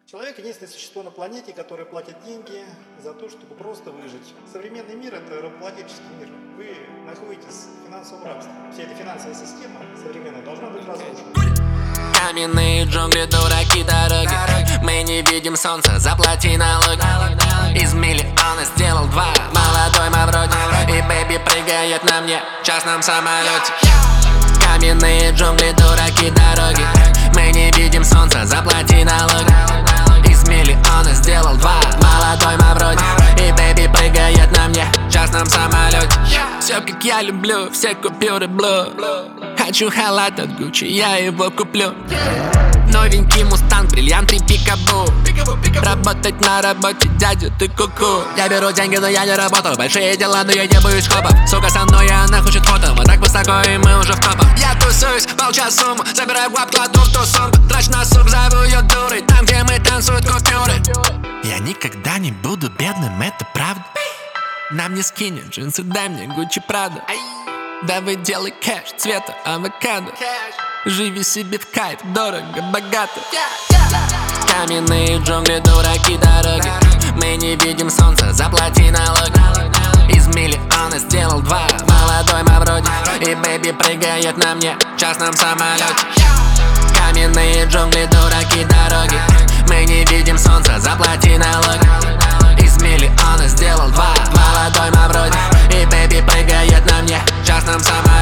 Человек — единственное существо на планете, которое платит деньги за то, чтобы просто выжить. Современный мир — это рабовладельческий мир. Вы находитесь в финансовом рабстве. Вся эта финансовая система современная должна быть разрушена. Каменные джунгли, дураки, дороги. Мы не видим солнца, заплати налоги. Из миллиона сделал два, молодой Мавроди. И бэйби прыгает на мне в частном самолете. Каменные джунгли, дураки, дороги. Мы не видим солнца, заплати налоги. Из миллиона сделал два, молодой Мавроди. И бэйби прыгает на мне в частном самолете. Все как я люблю, все купюры блу. Хочу халат от Гуччи, я его куплю. Новенький мустанг, бриллианты пикабу. Работать на работе, дядя, ты ку-ку. Я беру деньги, но я не работал. Большие дела, но я не боюсь копов. Сука со мной, она хочет фото. Мы так высоко, и мы уже в топах. Я тусуюсь, молча сумму. Забираю гвап, кладу в ту сумку. Трачь на суп, зову ее дурой. Там, где мы танцуют купюры. Я никогда не буду бедным, это правда. Нам не скинет джинсы, дай мне Гуччи Прада. Давай делай кэш цвета авокадо. Живи себе в кайф, дорого, богато. Каменные джунгли, дураки, дороги. Мы не видим солнца, заплати налоги. Из миллиона сделал два, молодой Мавроди. И бэйби прыгает на мне в частном самолете. Каменные джунгли, дураки, дороги. Мы не видим солнца, заплати налоги. Из миллиона сделал два, молодой Мавроди. И бэйби прыгает на мне в частном самолете.